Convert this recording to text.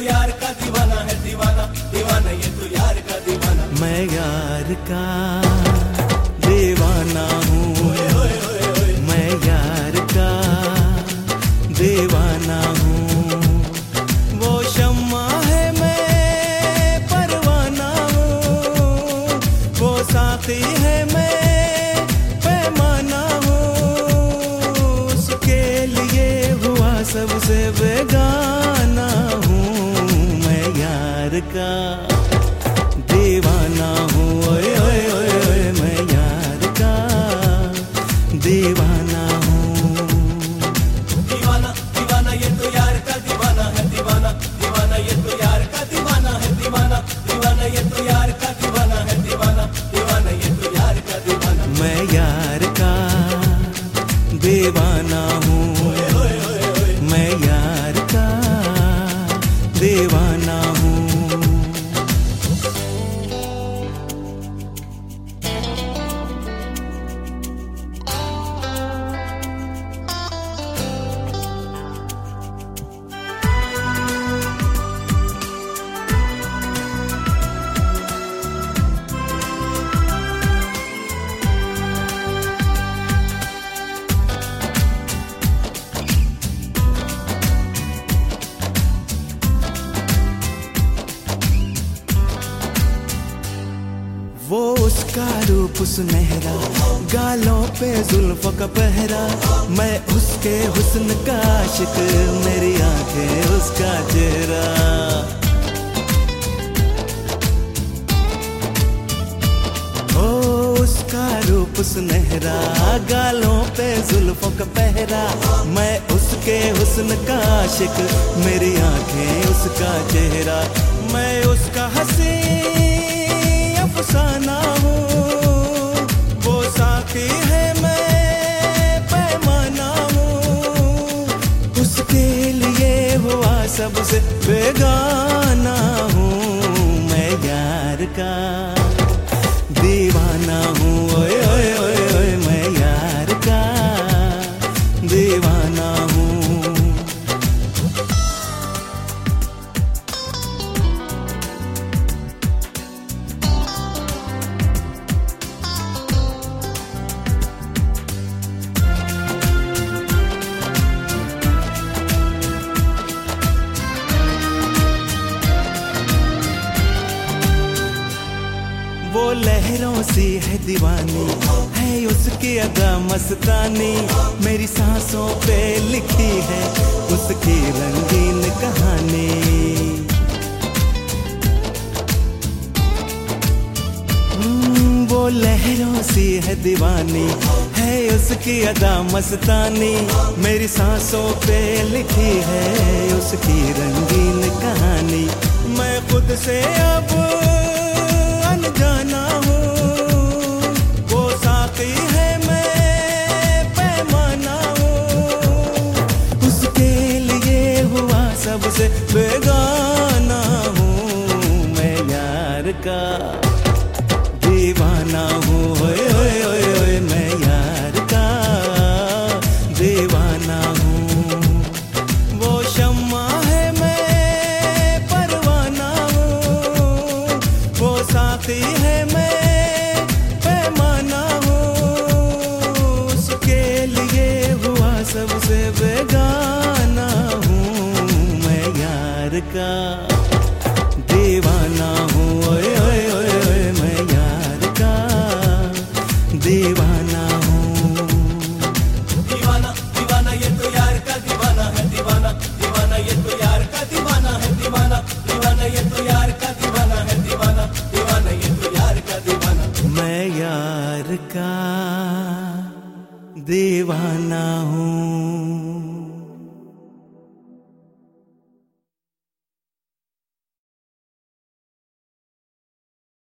तो यार का दीवाना है, दीवाना दीवाना ये तो यार का दीवाना। मैं यार का दीवाना हूँ, मैं यार का दीवाना हूँ। वो शम्मा है मैं परवाना हूँ, वो साथी है मैं पैमाना हूँ। उसके लिए हुआ सबसे बेगाना हूँ, मैं यार का दीवाना हूँ। ओए ओए ओए ओए मैं यार का दीवाना हूँ। दीवाना दीवाना ये तो यार का दीवाना है, दीवाना दीवाना ये तो यार का दीवाना है, दीवाना दीवाना ये तो यार का दीवाना है, दीवाना दीवाना ये तो यार का दीवाना। मैं यार का दीवाना हूँ, मैं यार का दीवाना हूँ। वो उसका रूप सुनहरा, गालों पे जुल्फों का पहरा। मैं उसके हुस्न का आशिक, मेरी आंखें उसका चेहरा। ओ उसका रूप सुनहरा, गालों पे जुल्फों का पहरा। मैं उसके हुस्न का आशिक, मेरी आंखें उसका चेहरा। मैं उसका हंसी अफसाना हूँ, वो साथी है मैं पैमाना हूँ। उसके लिए हुआ सबसे बेगाना हूँ, मैं यार का दीवाना हूँ। ओए ओए ओए ओए मैं यार का दीवाना हूँ। वो लहरों सी है दीवानी, है उसकी अदा मस्तानी। मेरी सांसों पे लिखी है उसकी रंगीन कहानी। वो लहरों सी है दीवानी, है उसकी अदा मस्तानी। मेरी सांसों पे लिखी है उसकी रंगीन कहानी। मैं खुद से अब अनजाना हूँ, वो साथी है मैं पैमाना हूँ। उसके लिए हुआ सबसे बेगाना हूँ, मैं यार का दीवाना हूँ। ओए ओए ओए ओए मैं यार का दीवाना हूँ। वो शम्मा है मैं परवाना हूँ, वो साथी है मैं पैमाना हूँ। उसके लिए हुआ सबसे बेगाना हूँ, मैं यार का दीवाना हूँ। ओए ओए ओए ओए मैं यार का दीवाना हूँ। दीवाना दीवाना ये तो यार का दीवाना है, दीवाना दीवाना ये तो यार का दीवाना है, दीवाना दीवाना ये तो यार का दीवाना है, दीवाना दीवाना ये तो यार का दीवाना। मैं यार का दीवाना हूँ।